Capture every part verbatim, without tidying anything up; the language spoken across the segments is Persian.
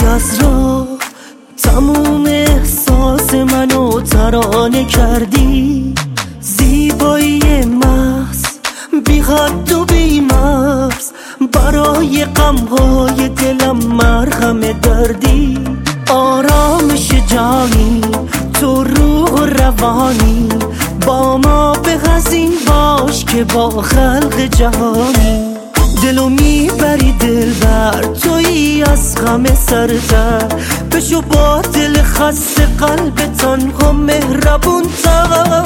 از راه تموم احساس منو ترانه کردی. زیبایی محض بی حد و بی مرز، برای غمهای دلم مرهم دردی. آرامش جانی تو روح و روانی، با ما به حزین باش که با خلق جهانی. دلو میبری دلبر تویی از غم سرتر، بشو با دل خسته قلب تنها مهربون تر.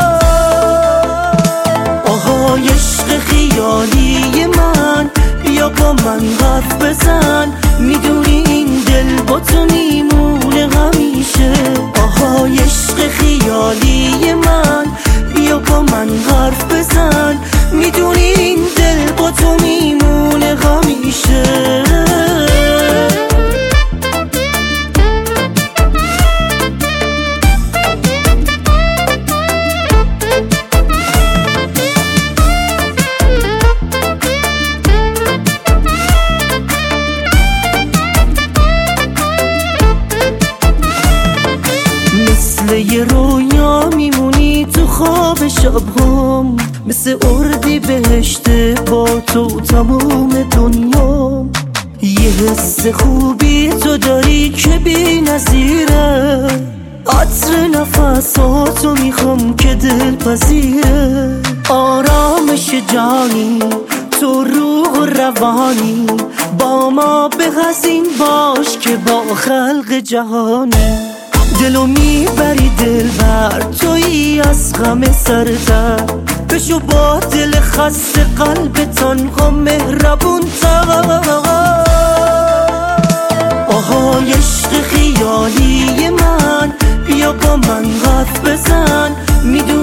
آهای عشق خیالی من، بیا با من حرف بزن، میدونی این دل با تو میمونه همیشه. آهای عشق خیالی من، بیا با من حرف بزن، میدونی این دل با تو میمونه همیشه. مثل یه رویا میمونی تو خواب شبهم، مثل اردی بهشت با تو تموم دنیا. یه حس خوبی تو داری که بی نظیره، عطر نفساتو میخوام که دل پذیره. آرامش جانی تو روح و روانی، با ما به حزین باش که با خلق جهانی. دلو میبری دلبر تویی از غم سرتر، بشو با دل خسته قلب تنها مهربون تر. آهای عشق خیالی من، بیا با من حرف بزن، میدونی